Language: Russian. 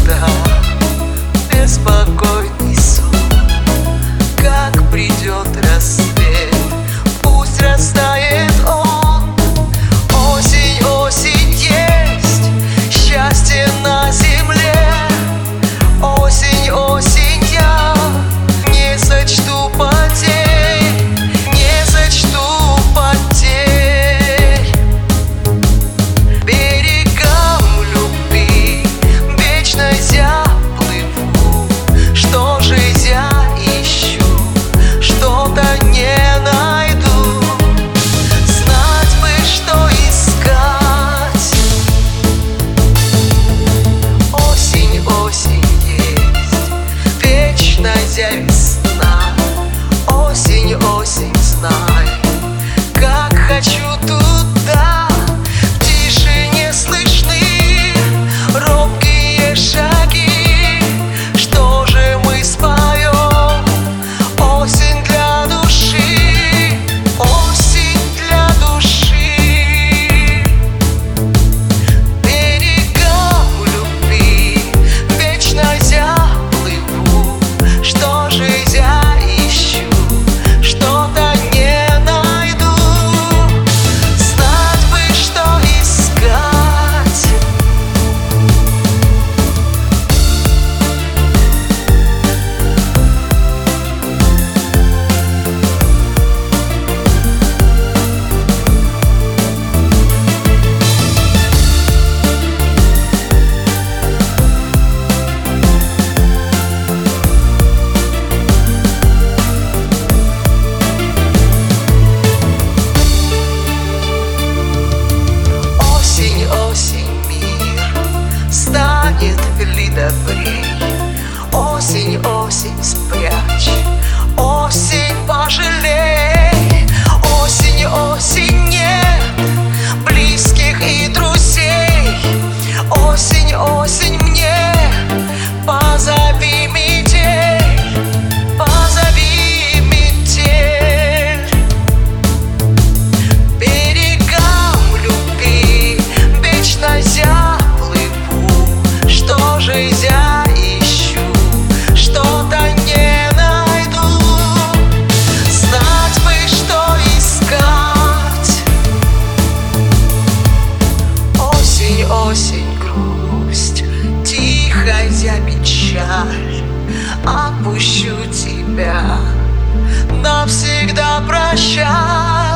всегда беспокойный сон. Как придет рассвет, пусть растает он. Осень, осень есть, счастье на земле. Осень, осень, я не сочту потерь, не сочту потерь. Берегам любви вечно я плыву. Что же я ищу, что-то не найду. Знать бы, что искать. Осень, осень есть, вечная весна. Осень, осень, знай, как хочу туда. В тишине слышны робкие шаги. Что же мы споем? Осень для души, осень для души. Берегам любви вечно я плыву. Что же я ищу, что-то не найду. Знать бы, что искать. Осень, осень, мир станет ли добрей? Осень, осень, спрячь, осень, пожалей. Осень, осень, нет близких и друзей. Осень, осень, мне позови метель, позови метель. Берегам любви вечно я плыву. Что же я ищу, что-то не найду. Знать бы, что искать. Осень, осень, грусть, тихая печаль. Отпущу тебя, навсегда прощай.